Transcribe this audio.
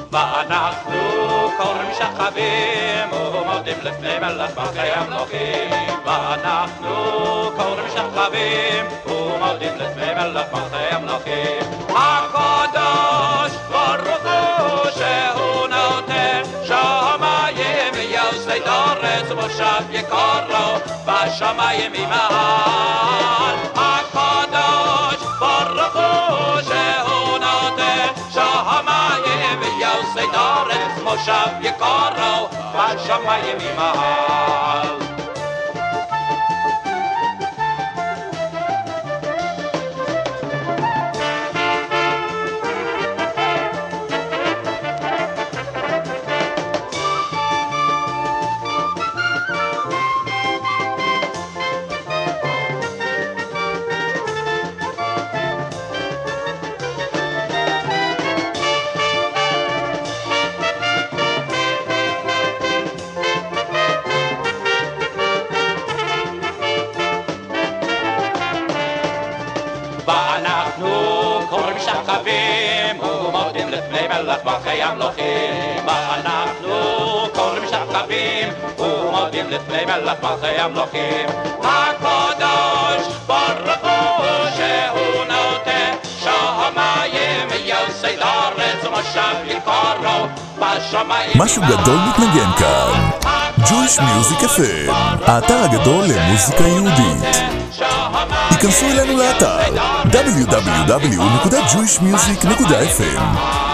ואנחנו קוראים שחבים ומודים לפני מלך מלכי המלכים. ואנחנו קוראים שחבים ומודים לפני מלך מלכי המלכים. הקדוש ברוך הוא שהוא נותן שמיים ויוסד ארץ ומושב יקרו בשמיים ממעל. הקדוש ברוך הוא שהוא נותן שמיים ויוסד ארץ ומושב יקרו בשמיים ממעל. ואנחנו קוראים שחבים ומודים לפני מלך מלכי המלכים. ואנחנו קוראים שחבים ומודים לפני מלך מלכי המלכים. הקדוש ברוך הוא שהוא נותן שמיים ויוסד ארץ ומושב יקרו בשמיים. משהו גדול מתנגן כאן. Jewish Music FM, האתר הגדול למוזיקה יהודית. היכנסו אלינו לאתר www.jewishmusic.fm